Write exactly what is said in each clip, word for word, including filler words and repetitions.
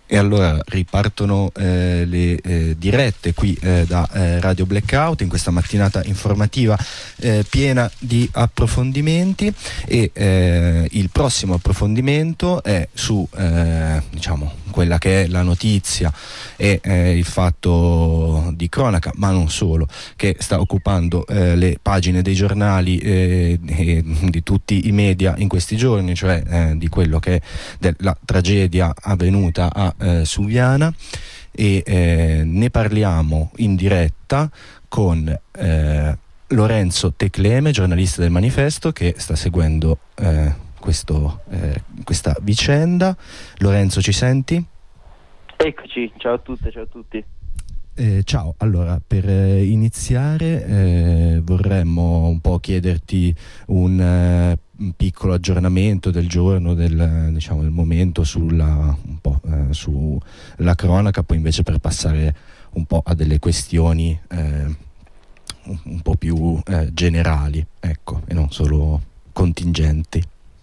E allora ripartono eh, le eh, dirette qui eh, da eh, Radio Blackout in questa mattinata informativa eh, piena di approfondimenti e eh, il prossimo approfondimento è su eh, diciamo quella che è la notizia e eh, il fatto di cronaca, ma non solo, che sta occupando eh, le pagine dei giornali eh, e di tutti i media in questi giorni, cioè eh, di quello che è della tragedia avvenuta a eh, Suviana, e eh, ne parliamo in diretta con eh, Lorenzo Tecleme, giornalista del Manifesto, che sta seguendo eh, questo, eh, questa vicenda. Lorenzo, ci senti? Eccoci, ciao a tutte, ciao a tutti. Eh, ciao, allora per eh, iniziare eh, vorremmo un po' chiederti un, eh, un piccolo aggiornamento del giorno, del, diciamo, del momento sulla, un po', eh, sulla cronaca, poi invece per passare un po' a delle questioni eh, un, un po' più eh, generali, ecco, e non solo contingenti.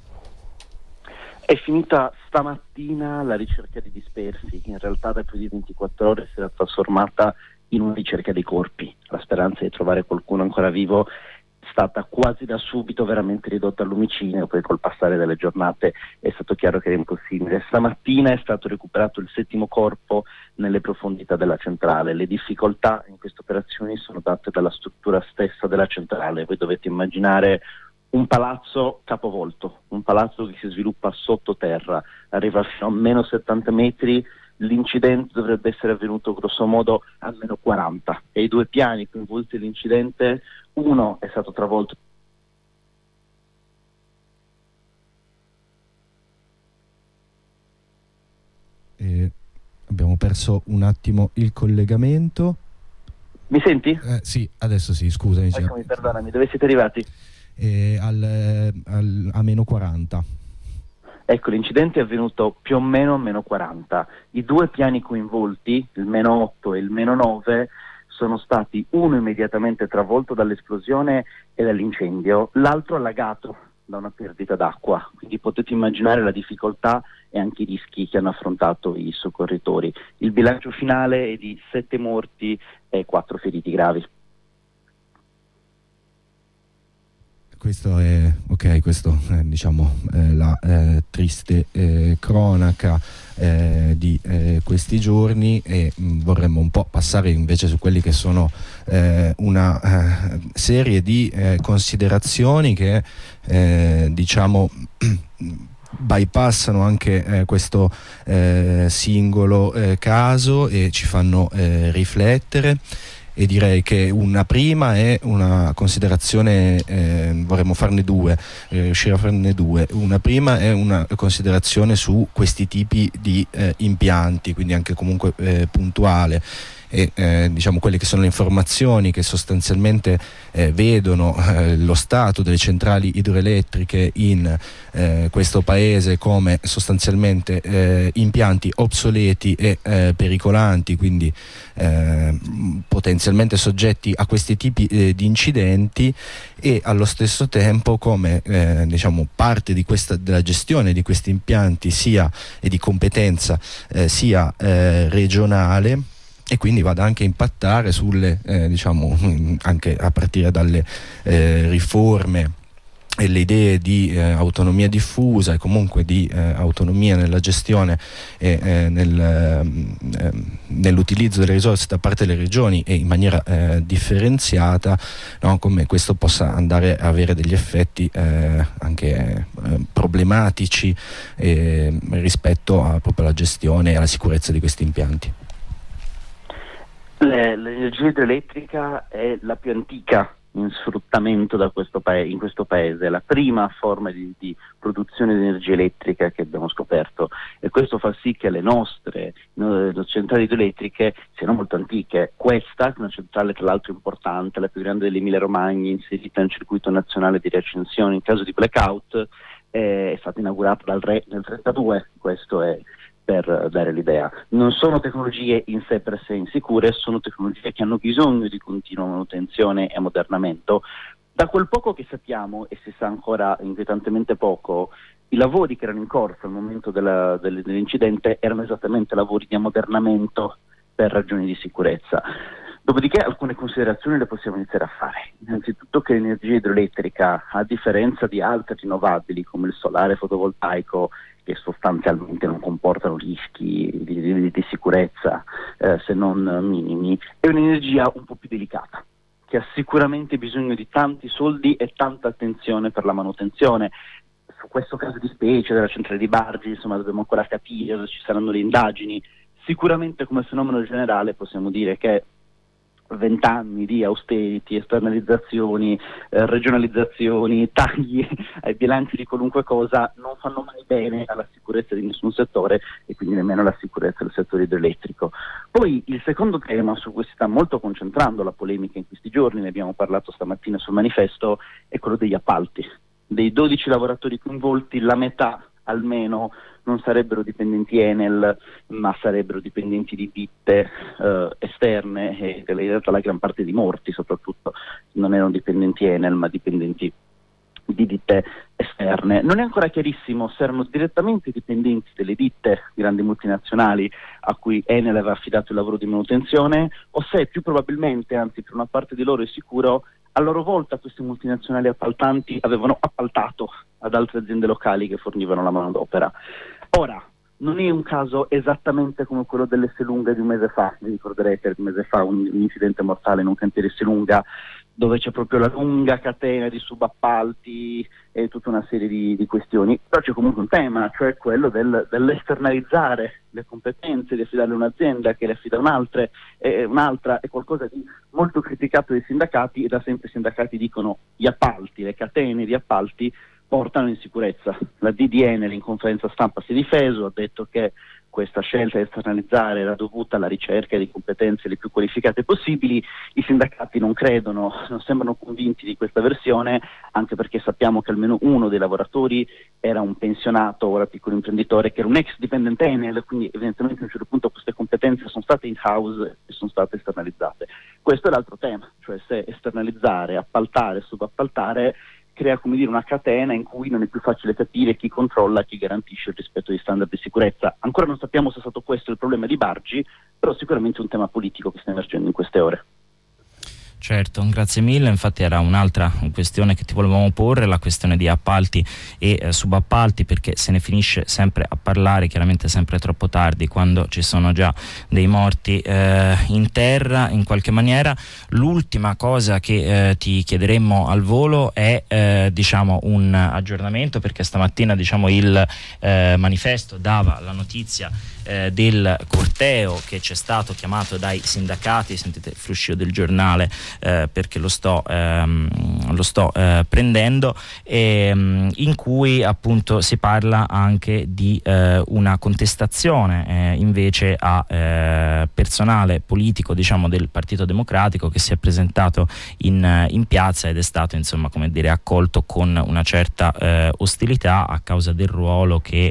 È finita stamattina la ricerca di dispersi, che in realtà da più di ventiquattro ore si era trasformata in una ricerca dei corpi. La speranza di trovare qualcuno ancora vivo è stata quasi da subito veramente ridotta al lumicino, poi col passare delle giornate è stato chiaro che era impossibile. Stamattina è stato recuperato il settimo corpo nelle profondità della centrale. Le difficoltà in queste operazioni sono date dalla struttura stessa della centrale. Voi dovete immaginare un palazzo capovolto, un palazzo che si sviluppa sottoterra, arriva fino a meno settanta metri, l'incidente dovrebbe essere avvenuto grosso modo a meno quaranta e i due piani coinvolti nell'incidente, uno è stato travolto. E abbiamo perso un attimo il collegamento. Mi senti? Eh, sì, adesso sì, scusami. Eccomi, perdonami, dove siete arrivati? Eh, al, al, a meno quaranta. Ecco, l'incidente è avvenuto più o meno a meno quaranta. I due piani coinvolti, il meno otto e il meno nove, sono stati uno immediatamente travolto dall'esplosione e dall'incendio, l'altro allagato da una perdita d'acqua. Quindi potete immaginare la difficoltà e anche i rischi che hanno affrontato i soccorritori. Il bilancio finale è di sette morti e quattro feriti gravi. Questo è ok, questo è diciamo eh, la eh, triste eh, cronaca eh, di eh, questi giorni, e mh, vorremmo un po' passare invece su quelli che sono eh, una eh, serie di eh, considerazioni che eh, diciamo bypassano anche eh, questo eh, singolo eh, caso e ci fanno eh, riflettere. E direi che una prima è una considerazione, eh, vorremmo farne due, eh, riuscire a farne due. Una prima è una considerazione su questi tipi di eh, impianti, quindi anche comunque eh, puntuale. E eh, diciamo quelle che sono le informazioni che sostanzialmente eh, vedono eh, lo stato delle centrali idroelettriche in eh, questo paese come sostanzialmente eh, impianti obsoleti e eh, pericolanti, quindi eh, potenzialmente soggetti a questi tipi eh, di incidenti, e allo stesso tempo come eh, diciamo parte di questa, della gestione di questi impianti sia e di competenza eh, sia eh, regionale, e quindi vada anche a impattare sulle eh, diciamo anche a partire dalle eh, riforme e le idee di eh, autonomia diffusa e comunque di eh, autonomia nella gestione e eh, nel, eh, nell'utilizzo delle risorse da parte delle regioni e in maniera eh, differenziata, no? Come questo possa andare a avere degli effetti eh, anche eh, problematici eh, rispetto a proprio alla gestione e alla sicurezza di questi impianti. L'energia idroelettrica è la più antica in sfruttamento da questo paese, in questo paese, la prima forma di, di produzione di energia elettrica che abbiamo scoperto, e questo fa sì che le nostre no, le centrali idroelettriche siano molto antiche. Questa è una centrale tra l'altro importante, la più grande dell'Emilia Romagna, inserita nel circuito nazionale di riaccensione in caso di blackout, eh, è stata inaugurata dal re nel trentadue, questo è per dare l'idea. Non sono tecnologie in sé per sé insicure, sono tecnologie che hanno bisogno di continua manutenzione e ammodernamento. Da quel poco che sappiamo, e si sa ancora inquietantemente poco, I lavori che erano in corso al momento della, del, dell'incidente erano esattamente lavori di ammodernamento per ragioni di sicurezza. Dopodiché alcune considerazioni le possiamo iniziare a fare. Innanzitutto che l'energia idroelettrica, a differenza di altre rinnovabili come il solare fotovoltaico, che sostanzialmente non comportano rischi di, di, di sicurezza eh, se non minimi, è un'energia un po' più delicata, che ha sicuramente bisogno di tanti soldi e tanta attenzione per la manutenzione. Su questo caso di specie della centrale di Bargi, insomma, dobbiamo ancora capire se ci saranno le indagini. Sicuramente come fenomeno generale possiamo dire che vent'anni di austerity, esternalizzazioni, eh, regionalizzazioni, tagli ai bilanci di qualunque cosa non fanno mai bene alla sicurezza di nessun settore e quindi nemmeno alla sicurezza del settore idroelettrico. Poi il secondo tema su cui si sta molto concentrando la polemica in questi giorni, ne abbiamo parlato stamattina sul manifesto, è quello degli appalti. Dei dodici lavoratori coinvolti, la metà almeno non sarebbero dipendenti Enel, ma sarebbero dipendenti di ditte eh, esterne, e in realtà la gran parte di morti soprattutto non erano dipendenti Enel, ma dipendenti di ditte esterne. Non è ancora chiarissimo se erano direttamente dipendenti delle ditte grandi multinazionali a cui Enel aveva affidato il lavoro di manutenzione, o se più probabilmente, anzi per una parte di loro è sicuro, a loro volta queste multinazionali appaltanti avevano appaltato ad altre aziende locali che fornivano la manodopera. Ora, non è un caso esattamente come quello dell'Esselunga di un mese fa, vi ricorderete un mese fa un, un incidente mortale in un cantiere Esselunga, dove c'è proprio la lunga catena di subappalti e tutta una serie di, di questioni, però c'è comunque un tema, cioè quello del, dell'esternalizzare le competenze, di affidarle a un'azienda che le affida a un'altra, e un'altra è qualcosa di molto criticato dai sindacati, e da sempre i sindacati dicono gli appalti, le catene di appalti portano in sicurezza. La D D N in conferenza stampa si è difeso, ha detto che questa scelta di esternalizzare era dovuta alla ricerca di competenze le più qualificate possibili. I sindacati non credono, non sembrano convinti di questa versione, anche perché sappiamo che almeno uno dei lavoratori era un pensionato, ora piccolo imprenditore, che era un ex dipendente Enel, quindi evidentemente a un certo punto queste competenze sono state in-house e sono state esternalizzate. Questo è l'altro tema, cioè se esternalizzare, appaltare, subappaltare crea, come dire, una catena in cui non è più facile capire chi controlla, chi garantisce il rispetto di standard di sicurezza. Ancora non sappiamo se è stato questo il problema di Bargi, però sicuramente è un tema politico che sta emergendo in queste ore. Certo, grazie mille. Infatti era un'altra questione che ti volevamo porre, la questione di appalti e eh, subappalti, perché se ne finisce sempre a parlare, chiaramente sempre troppo tardi, quando ci sono già dei morti eh, in terra in qualche maniera. L'ultima cosa che eh, ti chiederemmo al volo è eh, diciamo un aggiornamento, perché stamattina diciamo il eh, manifesto dava la notizia eh, del corteo che c'è stato chiamato dai sindacati, sentite il fruscio del giornale eh, perché lo sto, ehm, lo sto eh, prendendo, e, in cui appunto si parla anche di eh, una contestazione eh, invece a eh, personale politico diciamo del Partito Democratico, che si è presentato in, in piazza ed è stato insomma come dire accolto con una certa eh, ostilità a causa del ruolo che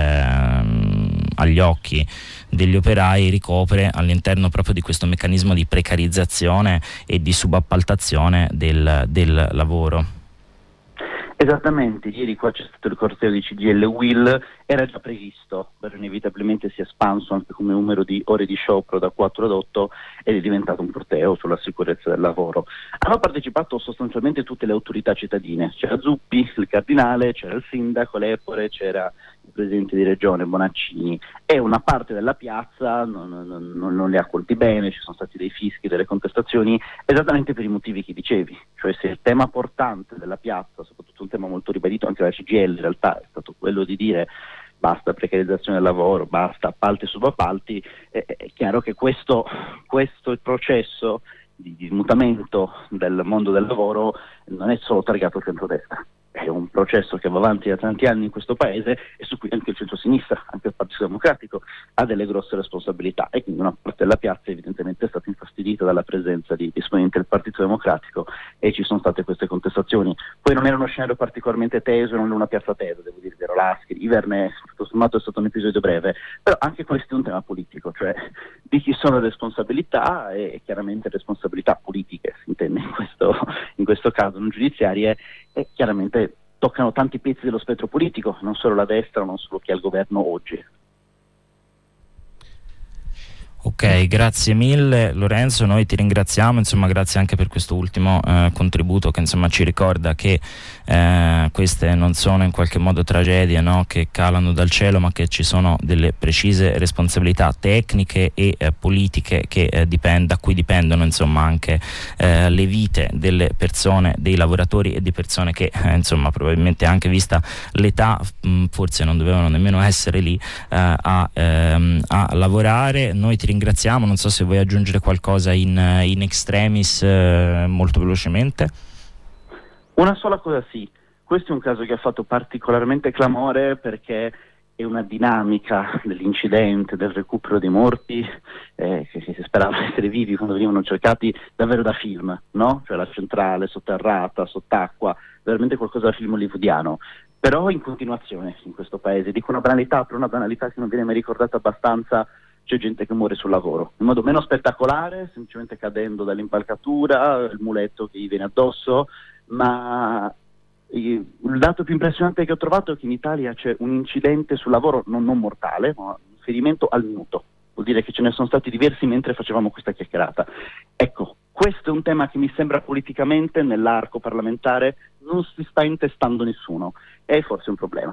eh, agli occhi degli operai ricopre all'interno proprio di questo meccanismo di precarizzazione e di subappaltazione del, del lavoro. Esattamente, ieri qua c'è stato il corteo di C G I L Will, era già previsto, però inevitabilmente si è espanso anche come numero di ore di sciopero da quattro ad otto ed è diventato un corteo sulla sicurezza del lavoro. Hanno partecipato sostanzialmente tutte le autorità cittadine, c'era Zuppi, il cardinale, c'era il sindaco Lepore, c'era il presidente di regione Bonaccini, e una parte della piazza non, non, non, non li ha colti bene, ci sono stati dei fischi, delle contestazioni, esattamente per i motivi che dicevi, cioè se il tema portante della piazza, soprattutto un tema molto ribadito anche dalla C G I L in realtà, è stato quello di dire basta precarizzazione del lavoro, basta appalti e subappalti, è, è chiaro che questo, questo processo di, di mutamento del mondo del lavoro non è solo targato al centrodestra, è un processo che va avanti da tanti anni in questo paese e su cui anche il centro-sinistra, anche il Partito Democratico ha delle grosse responsabilità, e quindi una parte della piazza evidentemente è stata infastidita dalla presenza di esponenti del Partito Democratico e ci sono state queste contestazioni. Poi non era uno scenario particolarmente teso, non era una piazza tesa, devo dire, ero Laschi, Iverne, tutto sommato è stato un episodio breve, però anche questo è un tema politico, cioè di chi sono le responsabilità, e chiaramente responsabilità politiche si intende in questo, in questo caso, non giudiziarie, e chiaramente toccano tanti pezzi dello spettro politico, non solo la destra, non solo chi è al governo oggi. Ok, grazie mille Lorenzo, noi ti ringraziamo, insomma grazie anche per questo ultimo eh, contributo che insomma ci ricorda che eh, queste non sono in qualche modo tragedie, no, che calano dal cielo, ma che ci sono delle precise responsabilità tecniche e eh, politiche che, eh, dipend- da cui dipendono insomma anche eh, le vite delle persone, dei lavoratori e di persone che eh, insomma probabilmente anche vista l'età mh, forse non dovevano nemmeno essere lì eh, a, ehm, a lavorare. Noi ti ringraziamo, non so se vuoi aggiungere qualcosa in, in extremis eh, molto velocemente. Una sola cosa sì, questo è un caso che ha fatto particolarmente clamore perché è una dinamica dell'incidente, del recupero dei morti, eh, che, che si sperava essere vivi quando venivano cercati, davvero da film, no? Cioè la centrale sotterrata, sott'acqua, veramente qualcosa da film hollywoodiano. Però in continuazione in questo paese, dico una banalità, però una banalità che non viene mai ricordata abbastanza. C'è gente che muore sul lavoro, in modo meno spettacolare, semplicemente cadendo dall'impalcatura, il muletto che gli viene addosso, ma il dato più impressionante che ho trovato è che in Italia c'è un incidente sul lavoro non, non mortale, ma un ferimento al minuto. Vuol dire che ce ne sono stati diversi mentre facevamo questa chiacchierata. Ecco, questo è un tema che mi sembra politicamente nell'arco parlamentare non si sta intestando nessuno, è forse un problema.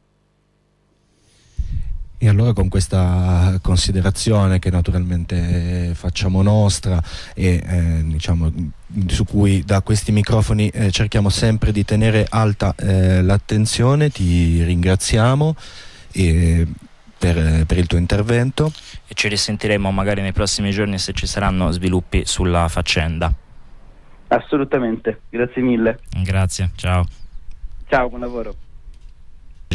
E allora con questa considerazione che naturalmente facciamo nostra e eh, diciamo su cui da questi microfoni eh, cerchiamo sempre di tenere alta eh, l'attenzione, ti ringraziamo e per, per il tuo intervento e ci risentiremo magari nei prossimi giorni se ci saranno sviluppi sulla faccenda. Assolutamente, grazie mille. Grazie, ciao. Ciao, buon lavoro.